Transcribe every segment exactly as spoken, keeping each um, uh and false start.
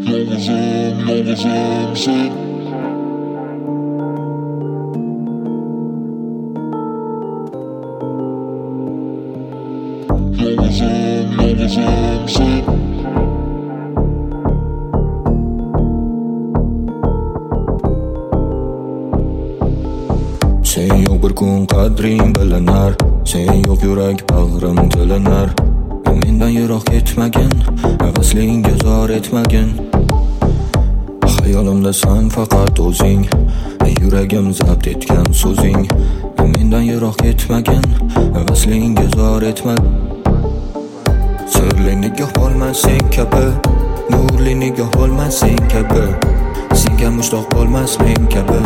Yolg'izim, yolg'izim sen. Yolg'izim, yolg'izim sen. Sen yo'q bir kun qadring bilinar, sen yo'q yurak bag'rim tilinar. Mendan yiroq ketmagin, havaslinga zor etmagin. Xayolimda san faqat o'zing, yuragim zabt etgan so'zing. Mendan yiroq ketmagin, havaslinga zor etmagin. Sirli nigoh bo'lmas sen kabi, nurli nigoh bo'lmas sen kabi, senga mushtoq bo'lmas men kabi.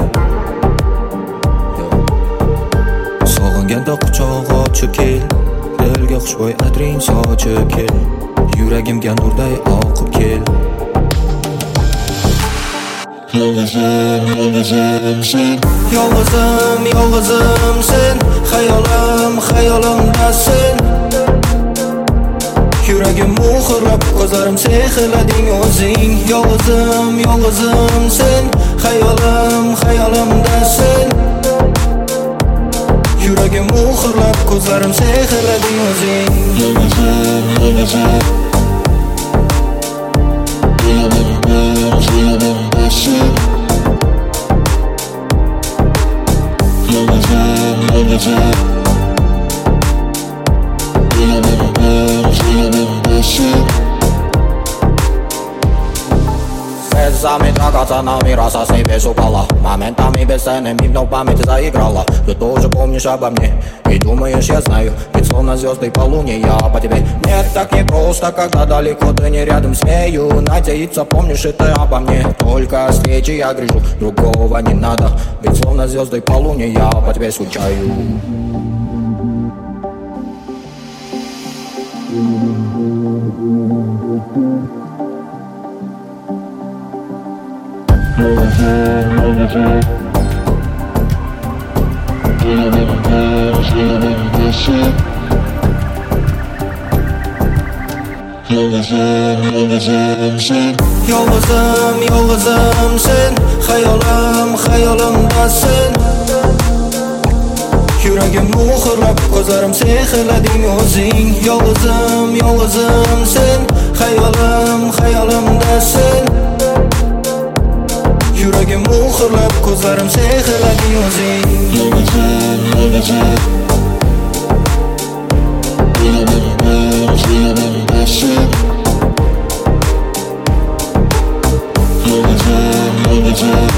Sog'inganda quchoq ochib kel, dilga xushbo'y atring sochib kel, yuragimga nurday oqib kel. Yolg'izim, yolg'izim sen. Yolg'izim, yolg'izim sen, xayolim, xayolimda sen. Yuragim muhrlab, ko'zlarim sehrlading o'zing. Yolg'izim, yolg'izim sen, xayolim, xayolimda sen. Yuragim muhrlab, ko'zlarim sehrlading o'zing. Yolg'izim, yolg'izim. Xayolimda, xayolimda sen. Yolg'izim, yolg'izim. Xayolimda, xayolimda sen. Слезами драгоценными рассосной без упала, моментами бесценными вновь память заиграла. Ты тоже помнишь обо мне и думаешь, я знаю, ведь словно звезды по луне я по тебе. Нет, так не просто, когда далеко ты не рядом. Смею надеяться, помнишь и ты обо мне. Только с встречи я грежу, другого не надо, ведь словно звезды по луне я по тебе скучаю. Yolg'izim, yolg'izim. Xayolimda, xayolimda sen. Yolg'izim, yolg'izim sen. Yolg'izim, yolg'izim sen, xayolim, xayolimda sen. Yuragim muhrlab, ko'zlarim sehrlading o'zing. Yolg'izim, yolg'izim sen, xayolim, xayolimda sen. Yuragim muhrlab, ko'zlarim sehrlading o'zing. Yolg'izim, yolg'izim. Xayolimda, xayolimda sen. Yolg'izim, yolg'izim.